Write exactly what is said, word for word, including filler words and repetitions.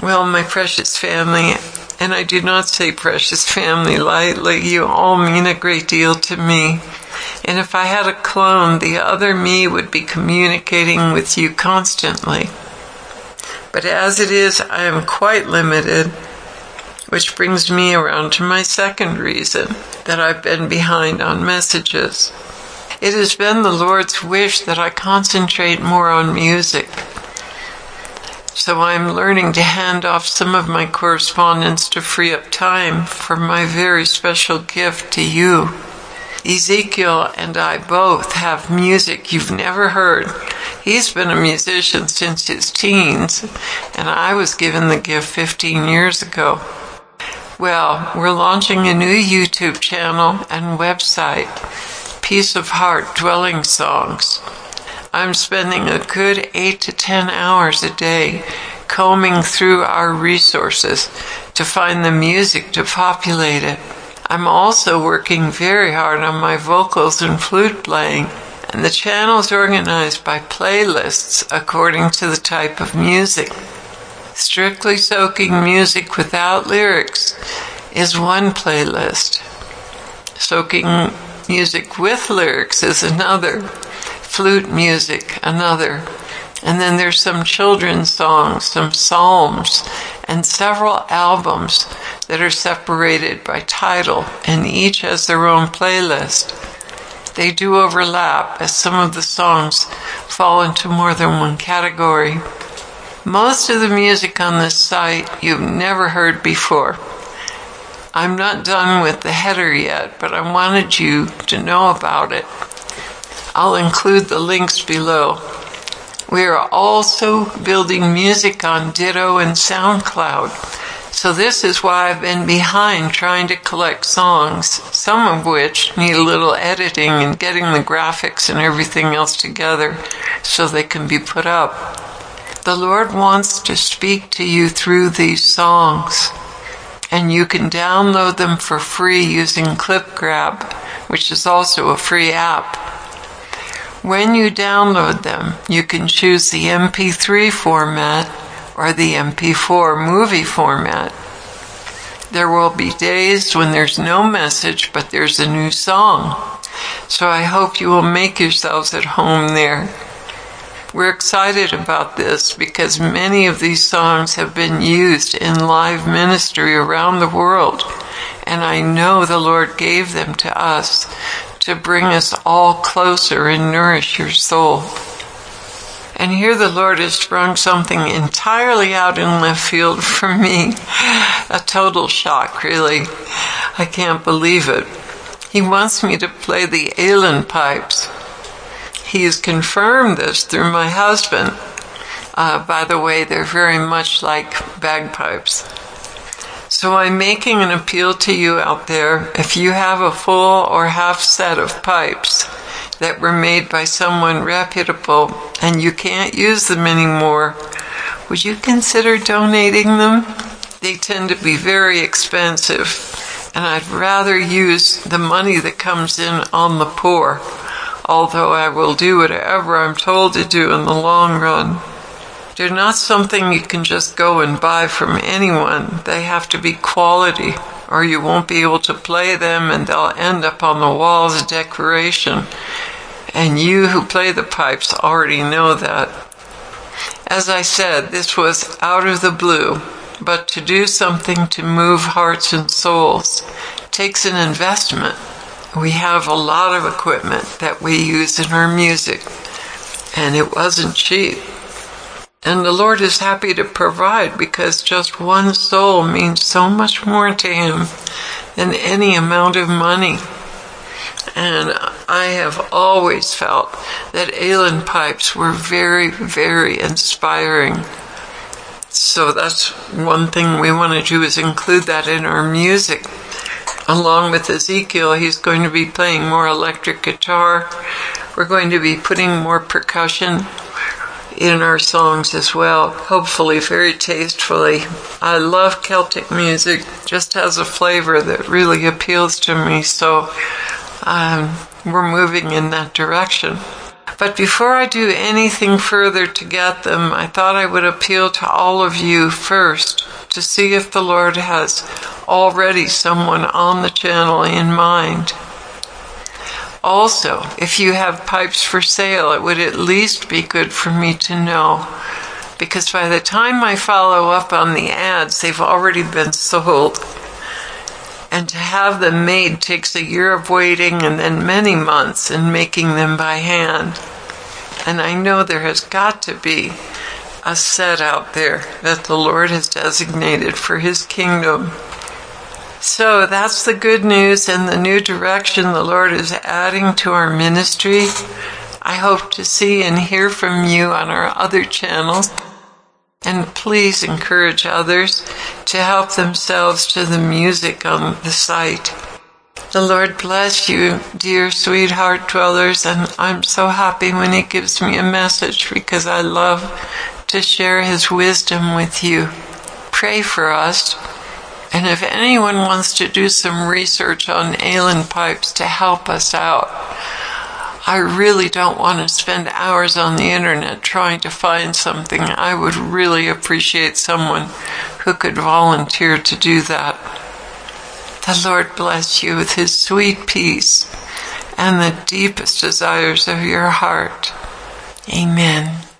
Well, my precious family, and I do not say precious family lightly, you all mean a great deal to me. And if I had a clone, the other me would be communicating with you constantly. But as it is, I am quite limited, which brings me around to my second reason that I've been behind on messages. It has been the Lord's wish that I concentrate more on music. So I'm learning to hand off some of my correspondence to free up time for my very special gift to you. Ezekiel and I both have music you've never heard. He's been a musician since his teens, and I was given the gift fifteen years ago. Well, we're launching a new YouTube channel and website, Peace of Heart Dwelling Songs. I'm spending a good eight to ten hours a day combing through our resources to find the music to populate it. I'm also working very hard on my vocals and flute playing, and the channel's organized by playlists according to the type of music. Strictly soaking music without lyrics is one playlist. Soaking music with lyrics is another. Flute music, another. And then there's some children's songs, some psalms, and several albums that are separated by title, and each has their own playlist. They do overlap, as some of the songs fall into more than one category. Most of the music on this site you've never heard before. I'm not done with the header yet, but I wanted you to know about it. I'll include the links below. We are also building music on Ditto and SoundCloud. So this is why I've been behind trying to collect songs, some of which need a little editing and getting the graphics and everything else together so they can be put up. The Lord wants to speak to you through these songs, and you can download them for free using ClipGrab, which is also a free app. When you download them, you can choose the M P three format or the M P four movie format. There will be days when there's no message, but there's a new song. So I hope you will make yourselves at home there. We're excited about this because many of these songs have been used in live ministry around the world, and I know the Lord gave them to us to bring us all closer and nourish your soul. And here the Lord has sprung something entirely out in left field for me. A total shock, really. I can't believe it. He wants me to play the Aelan pipes. He has confirmed this through my husband. Uh, by the way, they're very much like bagpipes. So I'm making an appeal to you out there. If you have a full or half set of pipes that were made by someone reputable and you can't use them anymore, would you consider donating them? They tend to be very expensive, and I'd rather use the money that comes in on the poor, although I will do whatever I'm told to do in the long run. They're not something you can just go and buy from anyone. They have to be quality, or you won't be able to play them and they'll end up on the wall as decoration. And you who play the pipes already know that. As I said, this was out of the blue, but to do something to move hearts and souls takes an investment. We have a lot of equipment that we use in our music, and it wasn't cheap. And the Lord is happy to provide because just one soul means so much more to Him than any amount of money. And I have always felt that Aelan pipes were very, very inspiring. So that's one thing we want to do, is include that in our music. Along with Ezekiel, he's going to be playing more electric guitar. We're going to be putting more percussion in our songs as well, hopefully very tastefully. I love Celtic music, just has a flavor that really appeals to me, so um, we're moving in that direction. But before I do anything further to get them, I thought I would appeal to all of you first to see if the Lord has already someone on the channel in mind. Also, if you have pipes for sale, it would at least be good for me to know, because by the time I follow up on the ads, they've already been sold. And to have them made takes a year of waiting and then many months in making them by hand. And I know there has got to be a set out there that the Lord has designated for His kingdom. So that's the good news and the new direction the Lord is adding to our ministry. I hope to see and hear from you on our other channels. And please encourage others to help themselves to the music on the site. The Lord bless you, dear sweetheart dwellers, and I'm so happy when He gives me a message because I love to share His wisdom with you. Pray for us, and if anyone wants to do some research on Allen pipes to help us out, I really don't want to spend hours on the internet trying to find something. I would really appreciate someone who could volunteer to do that. The Lord bless you with His sweet peace and the deepest desires of your heart. Amen.